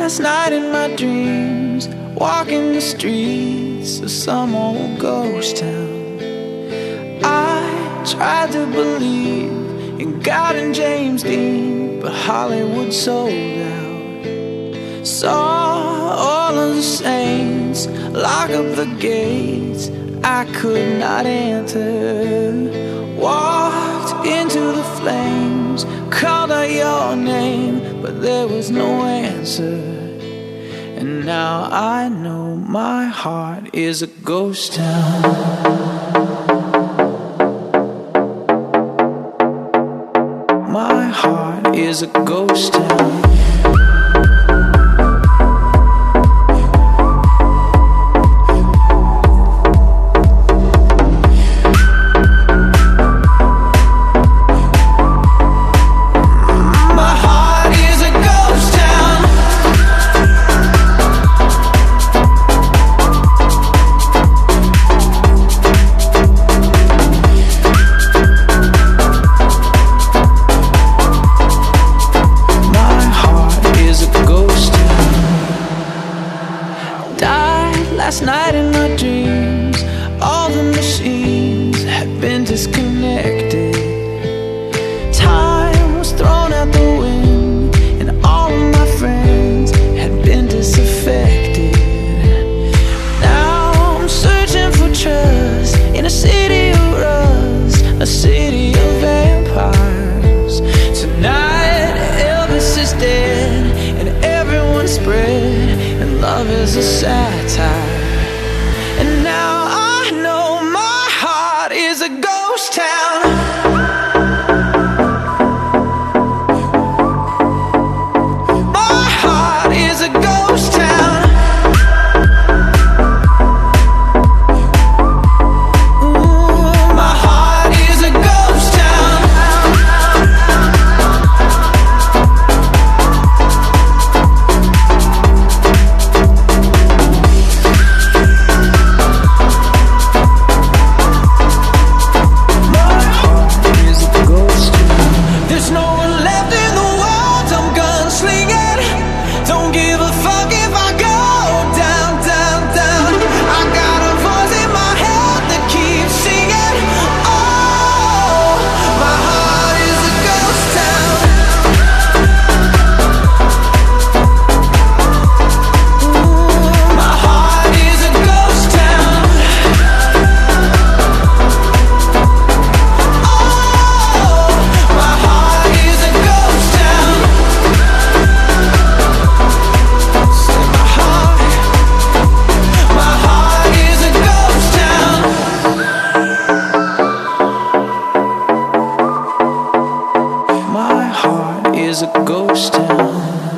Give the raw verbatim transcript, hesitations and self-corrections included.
last night in my dreams, walking the streets of some old ghost town. I tried to believe in God and James Dean, but Hollywood sold out. Saw all of the saints lock up the gates I could not enter. Walked into the flames, called out your name, but there was no answer. And now I know my heart is a ghost town. My heart is a ghost town. Last night in my dreams, all the machines had been disconnected. Time was thrown out the wind, and all of my friends had been disaffected. Now I'm searching for trust in a city of rust, a city of vampires. Tonight Elvis is dead, and everyone's spread, and love is a satire. And now I know my heart is a ghost town. My heart is a ghost town. Ooh, my heart is a ghost town. Is a ghost town.